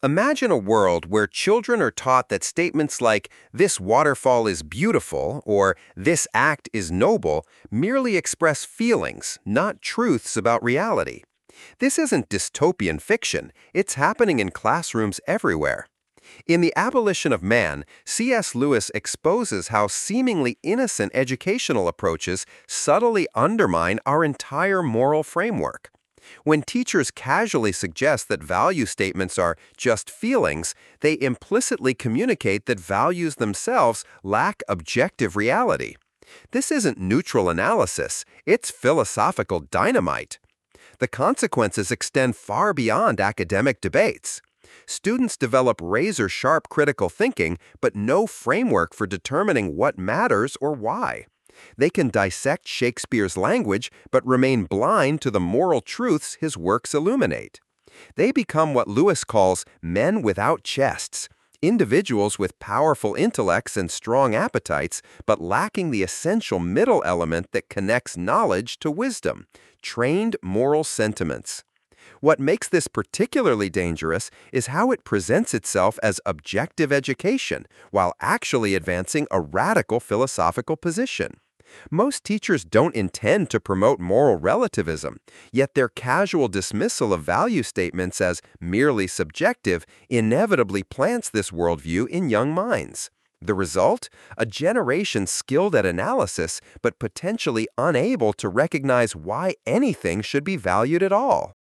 Imagine a world where children are taught that statements like, "This waterfall is beautiful," or "This act is noble," merely express feelings, not truths about reality. This isn't dystopian fiction, it's happening in classrooms everywhere. In The Abolition of Man, C.S. Lewis exposes how seemingly innocent educational approaches subtly undermine our entire moral framework. When teachers casually suggest that value statements are just feelings, they implicitly communicate that values themselves lack objective reality. This isn't neutral analysis, it's philosophical dynamite. The consequences extend far beyond academic debates. Students develop razor-sharp critical thinking, but no framework for determining what matters or why. They can dissect Shakespeare's language, but remain blind to the moral truths his works illuminate. They become what Lewis calls men without chests, individuals with powerful intellects and strong appetites, but lacking the essential middle element that connects knowledge to wisdom, trained moral sentiments. What makes this particularly dangerous is how it presents itself as objective education, while actually advancing a radical philosophical position. Most teachers don't intend to promote moral relativism, yet their casual dismissal of value statements as merely subjective inevitably plants this worldview in young minds. The result? A generation skilled at analysis, but potentially unable to recognize why anything should be valued at all.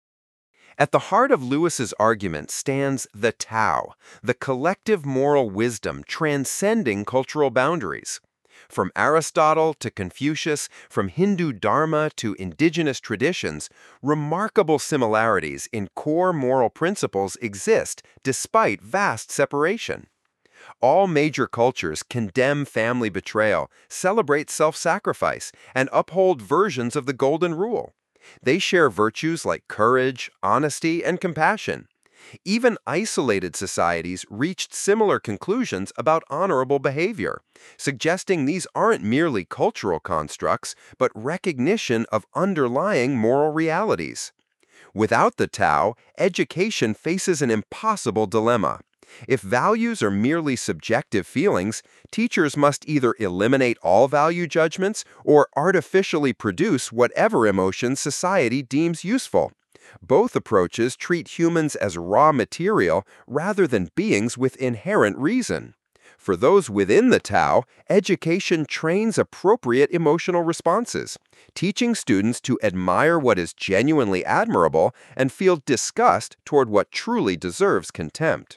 At the heart of Lewis's argument stands the Tao, the collective moral wisdom transcending cultural boundaries. From Aristotle to Confucius, from Hindu Dharma to indigenous traditions, remarkable similarities in core moral principles exist despite vast separation. All major cultures condemn family betrayal, celebrate self-sacrifice, and uphold versions of the Golden Rule. They share virtues like courage, honesty, and compassion. Even isolated societies reached similar conclusions about honorable behavior, suggesting these aren't merely cultural constructs, but recognition of underlying moral realities. Without the Tao, education faces an impossible dilemma. If values are merely subjective feelings, teachers must either eliminate all value judgments or artificially produce whatever emotions society deems useful. Both approaches treat humans as raw material rather than beings with inherent reason. For those within the Tao, education trains appropriate emotional responses, teaching students to admire what is genuinely admirable and feel disgust toward what truly deserves contempt.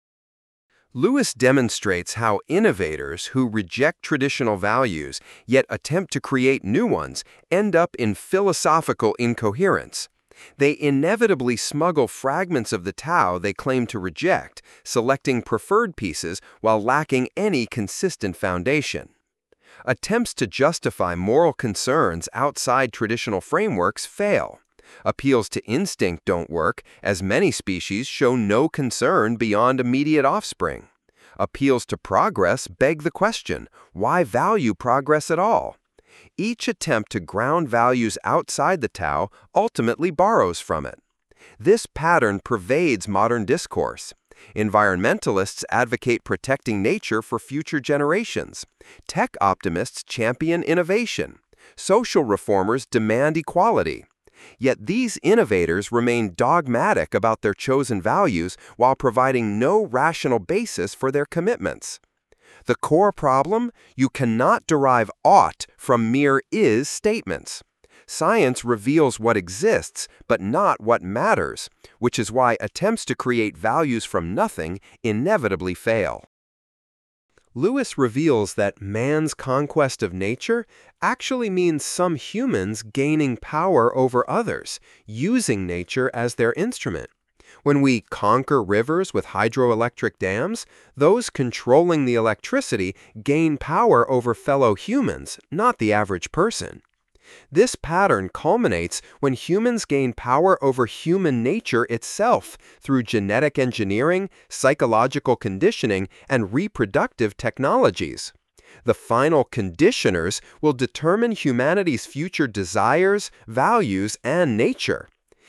Lewis demonstrates how innovators who reject traditional values yet attempt to create new ones end up in philosophical incoherence. They inevitably smuggle fragments of the Tao they claim to reject, selecting preferred pieces while lacking any consistent foundation. Attempts to justify moral concerns outside traditional frameworks fail. Appeals to instinct don't work, as many species show no concern beyond immediate offspring. Appeals to progress beg the question, why value progress at all? Each attempt to ground values outside the Tao ultimately borrows from it. This pattern pervades modern discourse. Environmentalists advocate protecting nature for future generations. Tech optimists champion innovation. Social reformers demand equality. Yet these innovators remain dogmatic about their chosen values while providing no rational basis for their commitments. The core problem? You cannot derive ought from mere is statements. Science reveals what exists, but not what matters, which is why attempts to create values from nothing inevitably fail. Lewis reveals that man's conquest of nature actually means some humans gaining power over others, using nature as their instrument. When we conquer rivers with hydroelectric dams, those controlling the electricity gain power over fellow humans, not the average person. This pattern culminates when humans gain power over human nature itself through genetic engineering, psychological conditioning, and reproductive technologies. The final conditioners will determine humanity's future desires, values, and nature.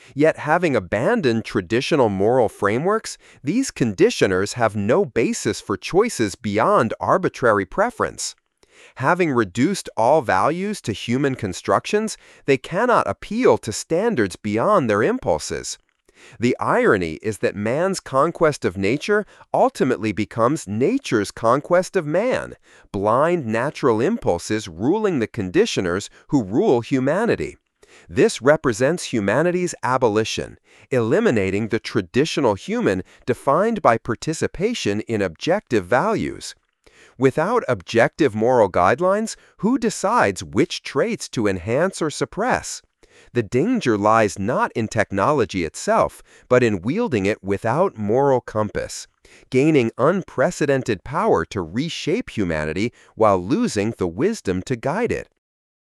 Yet having abandoned traditional moral frameworks, these conditioners have no basis for choices beyond arbitrary preference. Having reduced all values to human constructions, they cannot appeal to standards beyond their impulses. The irony is that man's conquest of nature ultimately becomes nature's conquest of man, blind natural impulses ruling the conditioners who rule humanity. This represents humanity's abolition, eliminating the traditional human defined by participation in objective values. Without objective moral guidelines, who decides which traits to enhance or suppress? The danger lies not in technology itself, but in wielding it without moral compass, gaining unprecedented power to reshape humanity while losing the wisdom to guide it.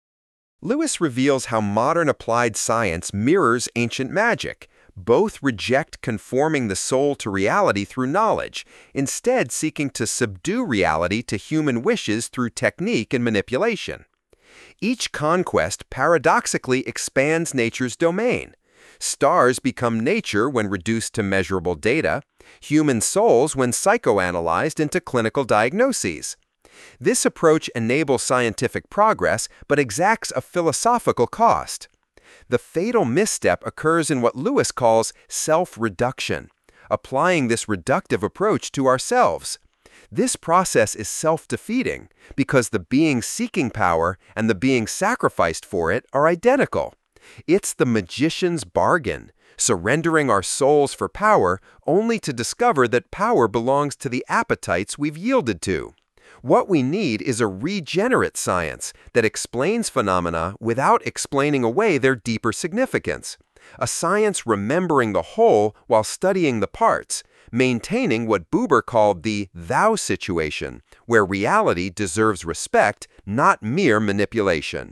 Lewis reveals how modern applied science mirrors ancient magic. Both reject conforming the soul to reality through knowledge, instead seeking to subdue reality to human wishes through technique and manipulation. Each conquest paradoxically expands nature's domain. Stars become nature when reduced to measurable data, human souls when psychoanalyzed into clinical diagnoses. This approach enables scientific progress but exacts a philosophical cost. The fatal misstep occurs in what Lewis calls self-reduction, applying this reductive approach to ourselves. This process is self-defeating because the being seeking power and the being sacrificed for it are identical. It's the magician's bargain, surrendering our souls for power only to discover that power belongs to the appetites we've yielded to. What we need is a regenerate science that explains phenomena without explaining away their deeper significance. A science remembering the whole while studying the parts, maintaining what Buber called the thou situation, where reality deserves respect, not mere manipulation.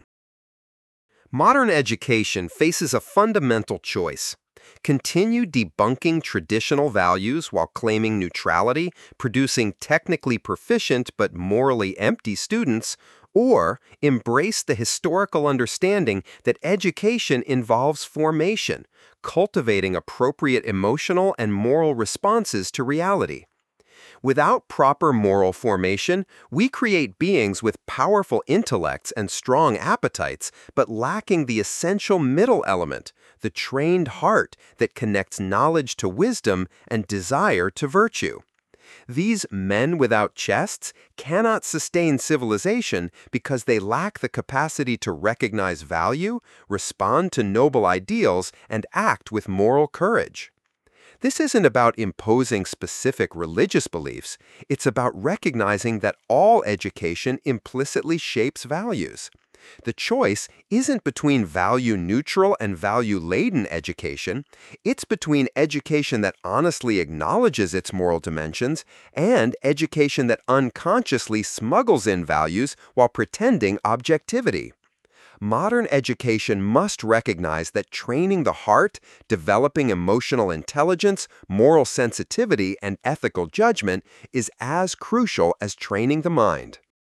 Modern education faces a fundamental choice. Continue debunking traditional values while claiming neutrality, producing technically proficient but morally empty students, or embrace the historical understanding that education involves formation, cultivating appropriate emotional and moral responses to reality. Without proper moral formation, we create beings with powerful intellects and strong appetites, but lacking the essential middle element, the trained heart that connects knowledge to wisdom and desire to virtue. These men without chests cannot sustain civilization because they lack the capacity to recognize value, respond to noble ideals, and act with moral courage. This isn't about imposing specific religious beliefs, it's about recognizing that all education implicitly shapes values. The choice isn't between value-neutral and value-laden education, it's between education that honestly acknowledges its moral dimensions and education that unconsciously smuggles in values while pretending objectivity. Modern education must recognize that training the heart, developing emotional intelligence, moral sensitivity, and ethical judgment is as crucial as training the mind.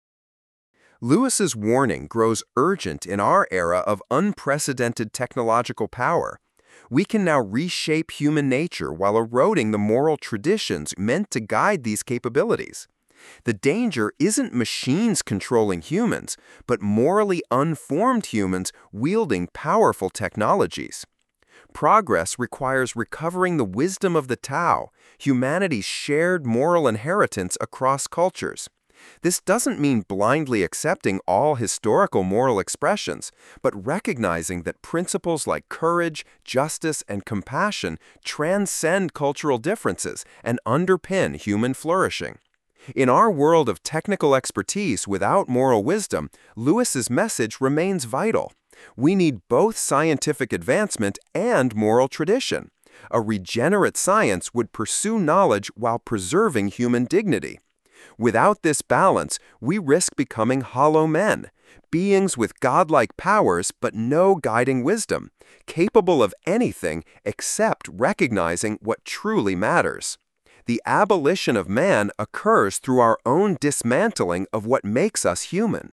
Lewis's warning grows urgent in our era of unprecedented technological power. We can now reshape human nature while eroding the moral traditions meant to guide these capabilities. The danger isn't machines controlling humans, but morally unformed humans wielding powerful technologies. Progress requires recovering the wisdom of the Tao, humanity's shared moral inheritance across cultures. This doesn't mean blindly accepting all historical moral expressions, but recognizing that principles like courage, justice, and compassion transcend cultural differences and underpin human flourishing. In our world of technical expertise without moral wisdom, Lewis's message remains vital. We need both scientific advancement and moral tradition. A regenerate science would pursue knowledge while preserving human dignity. Without this balance, we risk becoming hollow men, beings with godlike powers but no guiding wisdom, capable of anything except recognizing what truly matters. The abolition of man occurs through our own dismantling of what makes us human.